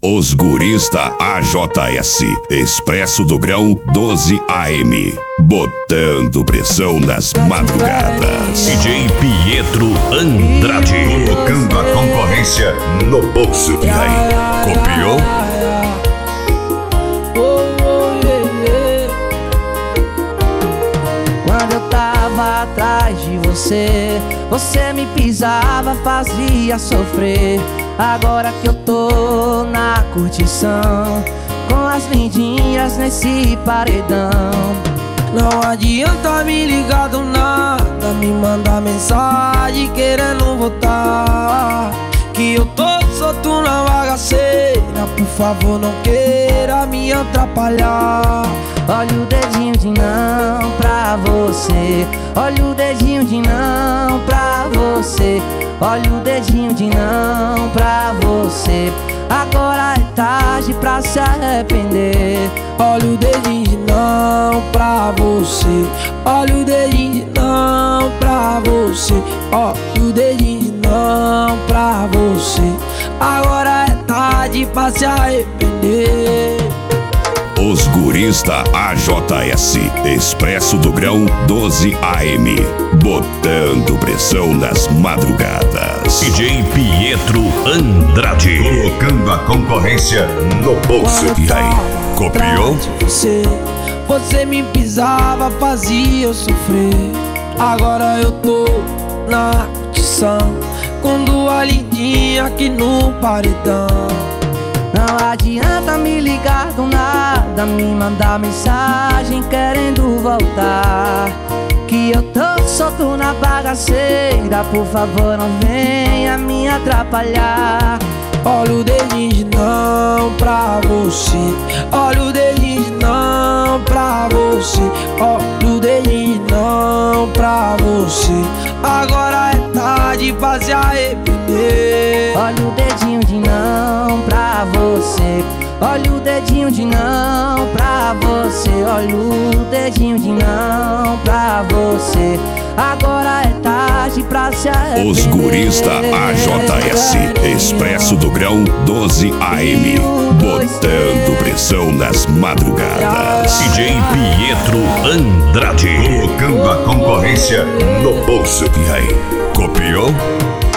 Os guris da AJS, Expresso do Grão 12 AM, botando pressão nas madrugadas. DJ Pietro Andrade, colocando a concorrência no bolso. E aí, copiou? Quando eu tava atrás de você, você me pisava, fazia sofrer. Agora que eu tô na curtição, com as lindinhas nesse paredão, não adianta me ligar do nada, me mandar mensagem querendo voltar, que eu tô solto na bagaceira. Por favor, não queira me atrapalhar. Olha o dedinho de não pra você, olha o dedinho de não pra você, olha o dedinho de não pra você. Agora é tarde pra se arrepender. Olha o dedinho de não pra você, olha o dedinho de não pra você, olha o dedinho de não pra você. Agora é tarde pra se arrepender. Os guris da AJS, Expresso do Grão 12 AM, botando pressão nas madrugadas. DJ Pietro Andrade, colocando a concorrência no bolso. E aí, copiou? Você me pisava, fazia eu sofrer. Agora eu tô na curtição, com duas lindinhas aqui no paredão. Não adianta me ligar do nada, me mandar mensagem querendo voltar, que eu tô solto na bagaceira. Por favor, não venha me atrapalhar. Olha o dedinho de não pra você, olha o dedinho de não pra você, olha o dedinho de não pra você. Agora é tarde pra se arrepender. Olha o dedinho de não pra você, olha o dedinho de não pra você, olha o dedinho de não pra você. Agora é tarde pra se arrepender. Os guris da AJS, Expresso do Grão 12 AM, botando pressão nas madrugadas. DJ Pietro Andrade, colocando a concorrência no bolso. E aí, copiou?